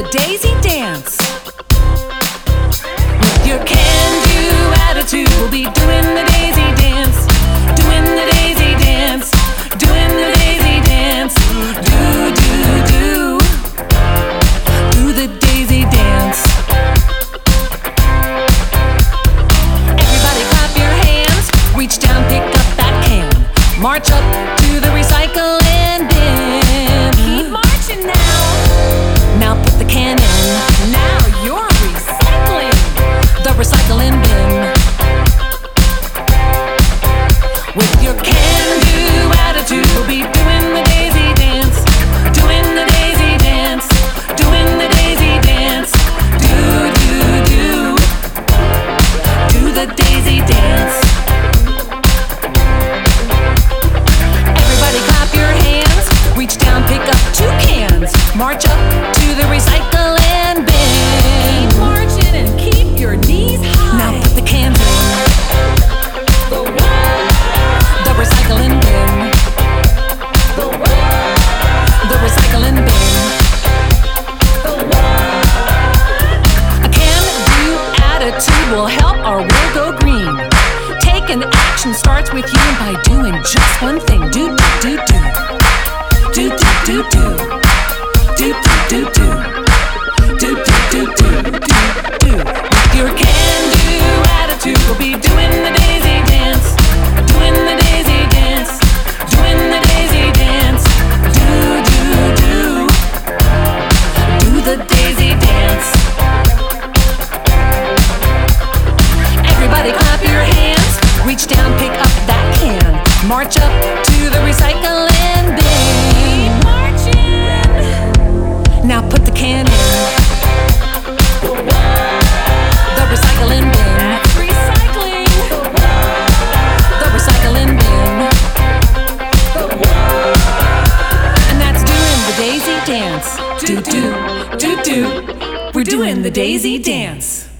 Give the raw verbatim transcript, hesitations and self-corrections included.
the Daisy Dance. With your can-do attitude, we'll be doing the Daisy Dance. Doing the Daisy Dance. Doing the Daisy Dance. Do, do, do. Do the Daisy Dance. Everybody clap your hands. Reach down, pick up that can. March up to the recycling bin. Keep marching now. Now put the can in. Now you're recycling. The recycling bin. With your can-do attitude, we'll be doing the Daisy Dance. Doing the Daisy Dance. Doing the Daisy Dance. Do, do, do. Do the Daisy Dance. Everybody clap your hands. Reach down, pick up two cans. March up to the recycling bin. Keep marching and keep your knees high. Now put the cans in. The what? The recycling bin. The what? The recycling bin. The what? A can-do attitude will help our world go green. Taking action starts with you and by doing just one thing. Do, do, do, do. Do, do, do, do. Do, do, do, do. Do, do, do, do. Do, do. With your can-do attitude, we'll be doing the Daisy Dance. Doing the Daisy Dance. Doing the Daisy Dance. Do, do, do. Do the Daisy Dance. Everybody clap your hands. Reach down, pick up that can. March up to the recycling bin. Keep marching. Now put the can in. The recycling bin. That's recycling. The recycling bin. And that's doing the Daisy Dance. Do, do, do, do. We're doing the Daisy Dance.